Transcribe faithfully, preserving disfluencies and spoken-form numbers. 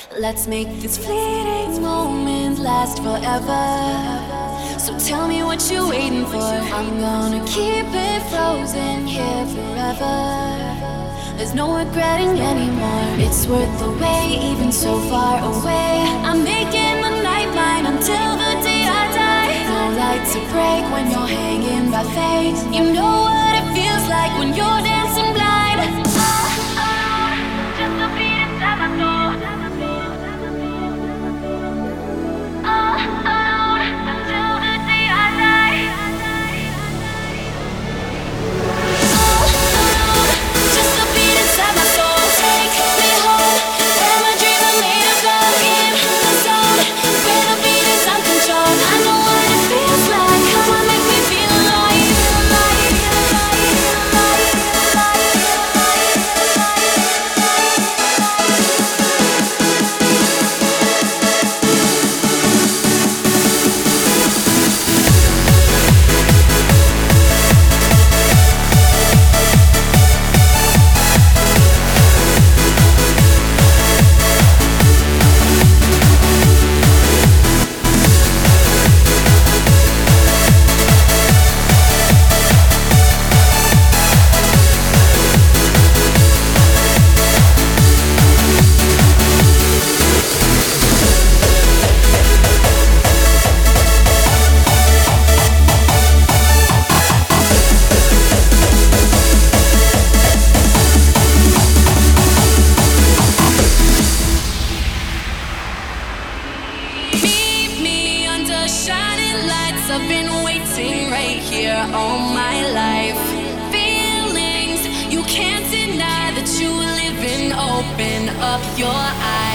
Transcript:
Let's make this fleeting moment last forever. So tell me what you're waiting for. I'm gonna keep it frozen here forever. There's no regretting anymore. It's worth the wait, even so far away. I'm making the night mine until the day I die. No light to break when you're hanging by faith. You know what it feels like when you're dancing blind. Oh, oh, just a beat inside my soul. I've been waiting right here all my life. Feelings you can't deny that you live in. Open up your eyes.